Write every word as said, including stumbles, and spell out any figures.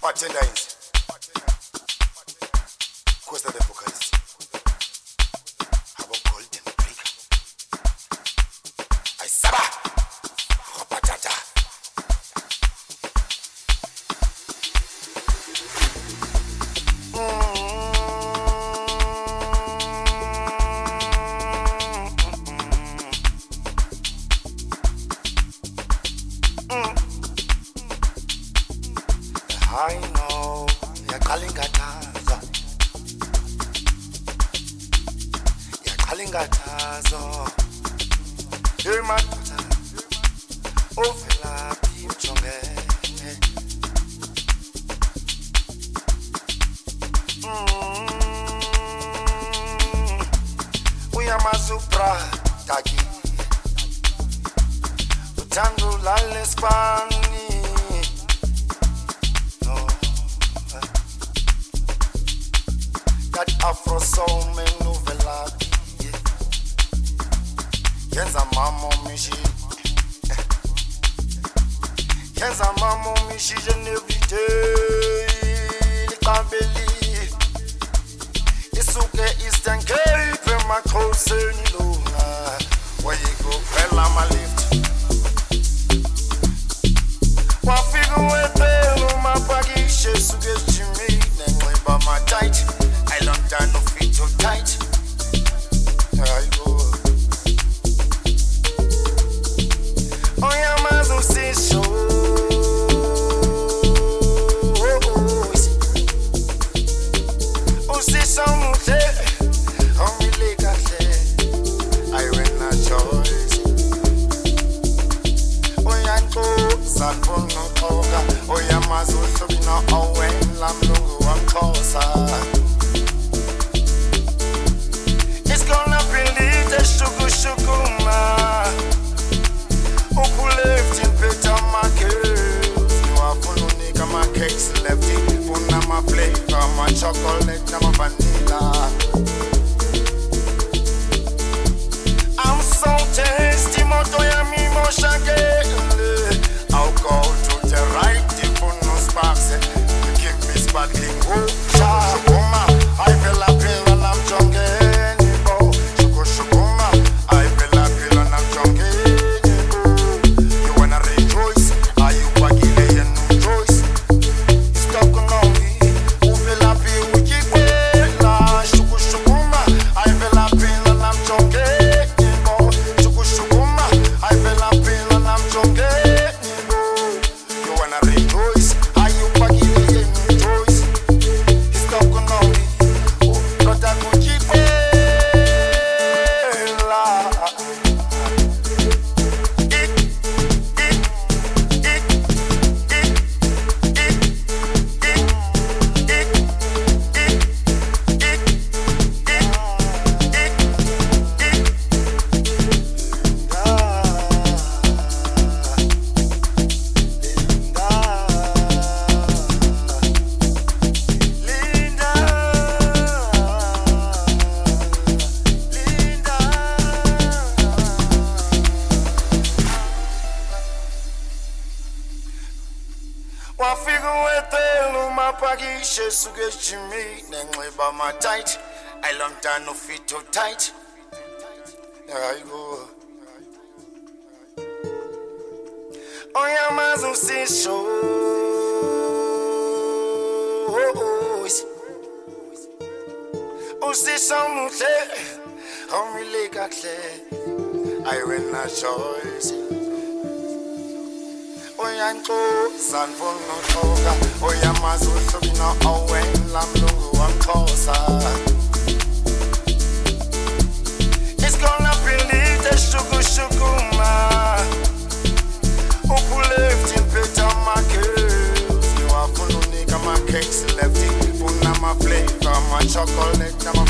Patendines. Costa de Focus. Abo golden break. I saba. Rapatata. I know yaqalingathaza yaqalingathaza hey madoda ovelaphi mjongene uyamazupra taki uthando lalesibani Afro soul me novela Yenza mamo mishi Yenza mamo mishi and every day Likabeli Isuke Eastern Cape my close luna Where you go fella my lift Wa figure wete my baggy she suge Jimmy Nengwe ba my tight I long time no fit so tight. There I go. Oh yeah, mazo say so. Oh say so mute. Oh me like I I win a choice. Oh yeah, go san for no toga. Oh yeah, mazo so be no owen lam lungu an kosa. Shuku shuku ma Uku left in Peter Marcus You are funny my cakes left in Puna my flavor, my chocolate, my vanilla I'm so tasty, moto ya mi mo shagele I'll go to the right, the puno sparks You give me sparkling water Woman, I feel a pain when I'm drunk. Wa figure wete luma pagi she suge Jimmy Nengwe ba my tight I long time no fit too tight There I go Oh yeah mazo say so Oh say so mute Oh me like a clay I win a choice Oyanko san for no toga Oyamazo so be no owen lam lungu an kosa It's gonna be lit shuku shuku ma Uku left in Peter Marcus You are funny my cakes left in Puna my flavor my chocolate